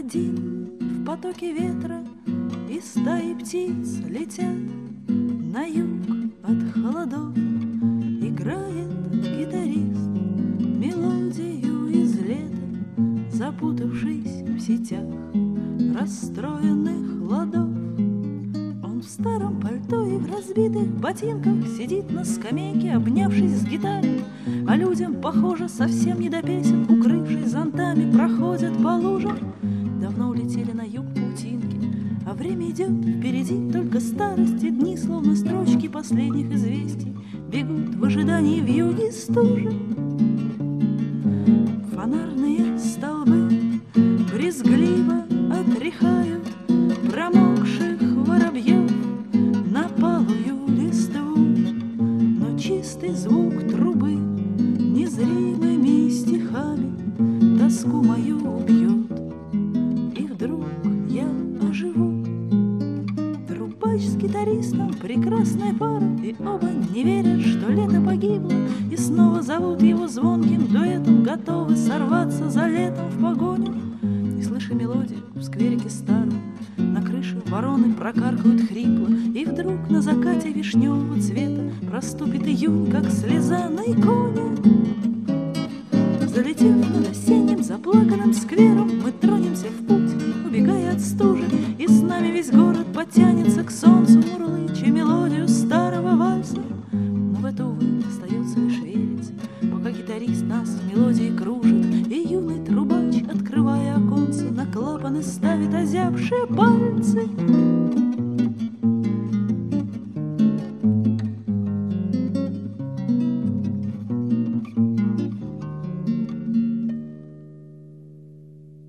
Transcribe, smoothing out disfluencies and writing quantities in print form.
Один в потоке ветра и стаи птиц летят на юг от холодов. Играет гитарист мелодию из лета, запутавшись в сетях расстроенных ладов. Он в старом пальто и в разбитых ботинках сидит на скамейке, обнявшись с гитарой. А людям, похоже, совсем не до песен, укрывшись зонтами, проходят по лужам. Давно улетели на юг паутинки, а время идет впереди, только старости дни, словно строчки последних известий, бегут в ожидании вьюги стужи. Фонарные столбы брезгливо отряхают промокших воробьев на палую листву, но чистый звук трубы незримыми стихами тоску мою убьет, и вдруг я оживу. Трубач с гитаристом прекрасная пара, и оба не верят, что лето погибло, и снова зовут его звонким дуэтом, готовы сорваться за летом в погоню. И слыша мелодию в скверике старом, на крыше вороны прокаркают хрипло, и вдруг на закате вишневого цвета проступит июнь, как слеза на иконе. Залетев над осенним заплаканным сквером, мы тронемся в путь, убегая от стужи, и с нами весь город потянется к солнцу, мурлыча мелодию старого вальса. Но в это, увы, остается лишь верить, пока гитарист нас в мелодии кружит, и юный трубач, открывая оконце, на клапаны ставит озябшие пальцы.